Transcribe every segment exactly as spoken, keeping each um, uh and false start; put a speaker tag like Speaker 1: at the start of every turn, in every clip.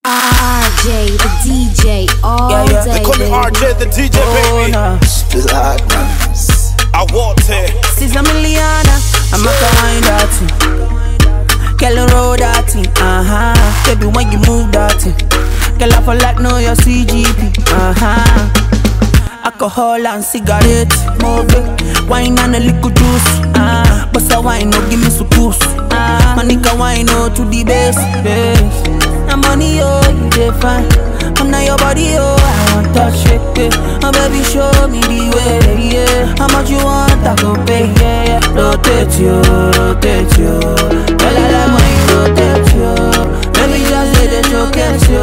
Speaker 1: R J, the D J, all
Speaker 2: yeah, yeah.
Speaker 1: day.
Speaker 3: They call me R J, the D J,
Speaker 2: Oh,
Speaker 3: baby.
Speaker 2: no.
Speaker 4: Platinums.
Speaker 3: I want it.
Speaker 2: She's a Miliana, I'm a kind that thing. Girl, roll that thing, uh-huh. Baby, when you move that thing, girl, I feel like know your C G P, uh-huh. Alcohol and cigarette, move it. Wine and a little juice, uh. But a wine, no, give me some juice, uh. My nigga, wine, no, to the base, base. Na money, oh, you dey fine. I'm not your body, oh, I want touch it, yeah. Oh, baby, show me the way, yeah. How much you want, I go pay, yeah, yeah. Rotate you, rotate you. Girl, I like when you rotate you. Baby, just let it showcase you.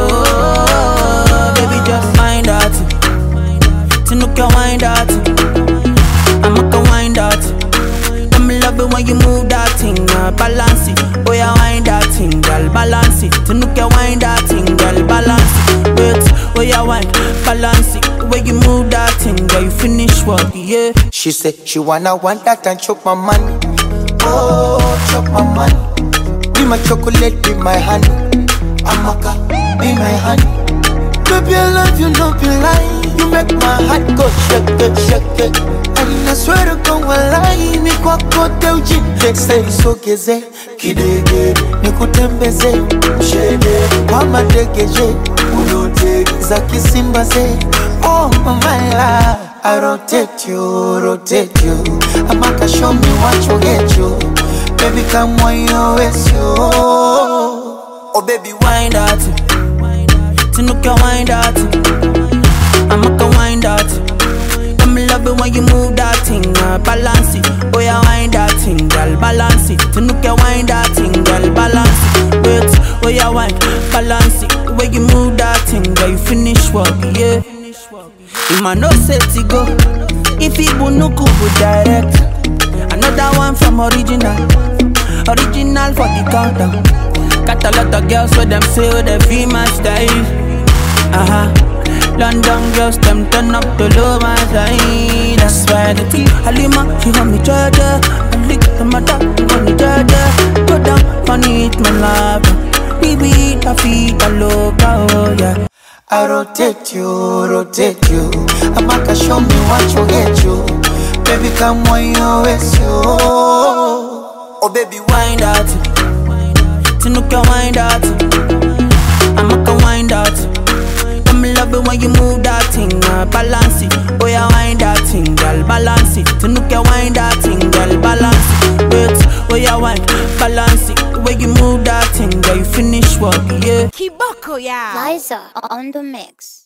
Speaker 2: Baby, just mind that. Tinuka wind that. I'ma go wind that. I'm love it when you move that thing, uh, balance it. Oh yeah, wind that thing, girl, balance it. Tinuka wind that thing, girl, balance it. Wait, oh yeah, wind, balance it. When you move that thing, girl, you finish work, yeah.
Speaker 4: She said she wanna want that and choke my money. Oh, choke my money. Be my chocolate, be my honey. Amaka, be my honey. Baby, I love you, no be lying. You make my heart go shake it, shake it. And I swear to God, walai, mi kwa kote ujinde. Say so geze, kidege, nikutembeze, mshede. Kwa madegeje, ulote, za kisimba ze. Oh my love, I rotate you, rotate you. Amaka show me what you get you. Baby, come on your waist you. Oh baby,
Speaker 2: Wind that, Tinuka wind that. I'ma go wind that. I'm love it when you move that thing, uh, balance it. Oh yeah, wind that thing, girl, balance it. Tinuka wind that thing, girl, balance it. Wait, oh yeah, wind, balance it. When you move that thing, girl, you finish work, yeah. You man no set to go. If you no go direct. Another one from original, original for the countdown. Got a lot of girls with them say oh, they feel my style. Uh-huh. London girls, them turn up to low my side. That's why the tea Halima, she want me Georgia. I lick the mother, I'm gonna Georgia. Go down, money it, my love. Baby, eat my feet, I love, oh yeah.
Speaker 4: I rotate you, rotate you. Amaka show me what you get you. Baby, come on your waist you. Oh baby,
Speaker 2: Wind that, Tinuka wind that. I'ma go wind that. I'm love it when you move that thing, uh, balance it. Oh yeah, wind that thing, girl, balance it. Tinuka wind that thing, girl, balance it. Wait, oh yeah, wind, balance it. When you move that thing, girl, you finish work, yeah.
Speaker 1: Kiboko, yeah.
Speaker 5: Liza on the mix.